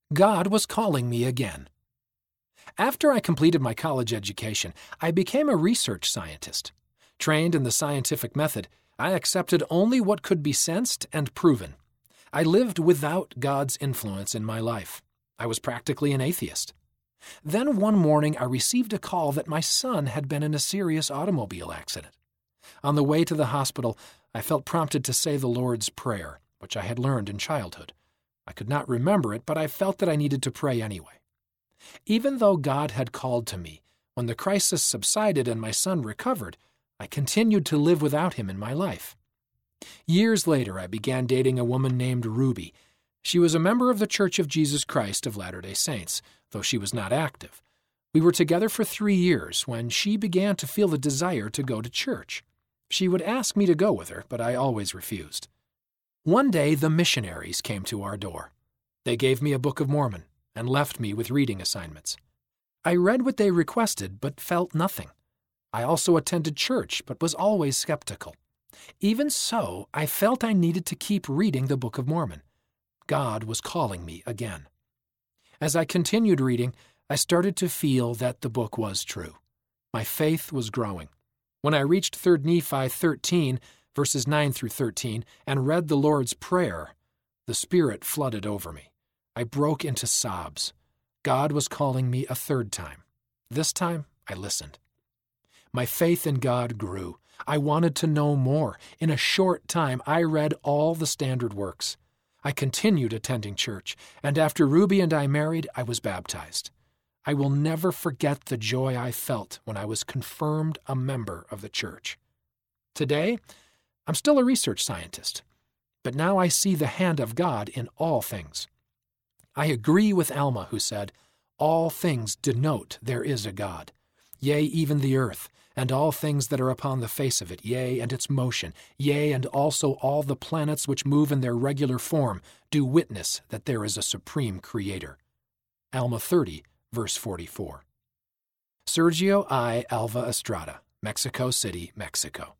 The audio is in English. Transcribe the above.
God was calling me again. After I completed my college education, I became a research scientist. Trained in the scientific method, I accepted only what could be sensed and proven. I lived without God's influence in my life. I was practically an atheist. Then one morning I received a call that my son had been in a serious automobile accident. On the way to the hospital, I felt prompted to say the Lord's Prayer, which I had learned in childhood. I could not remember it, but I felt that I needed to pray anyway. Even though God had called to me, when the crisis subsided and my son recovered, I continued to live without him in my life. Years later, I began dating a woman named Ruby. She was a member of the Church of Jesus Christ of Latter-day Saints, though she was not active. We were together for 3 years when she began to feel the desire to go to church. She would ask me to go with her, but I always refused. One day, the missionaries came to our door. They gave me a Book of Mormon and left me with reading assignments. I read what they requested, but felt nothing. I also attended church, but was always skeptical. Even so, I felt I needed to keep reading the Book of Mormon. God was calling me again. As I continued reading, I started to feel that the book was true. My faith was growing. When I reached 3 Nephi 13, verses 9 through 13, and read the Lord's Prayer, the Spirit flooded over me. I broke into sobs. God was calling me a third time. This time, I listened. My faith in God grew. I wanted to know more. In a short time, I read all the standard works. I continued attending church, and after Ruby and I married, I was baptized. I will never forget the joy I felt when I was confirmed a member of the church. Today, I'm still a research scientist, but now I see the hand of God in all things. I agree with Alma, who said, "All things denote there is a God. Yea, even the earth, and all things that are upon the face of it, yea, and its motion, yea, and also all the planets which move in their regular form, do witness that there is a supreme Creator." Alma 30, verse 44. Sergio I. Alva Estrada, Mexico City, Mexico.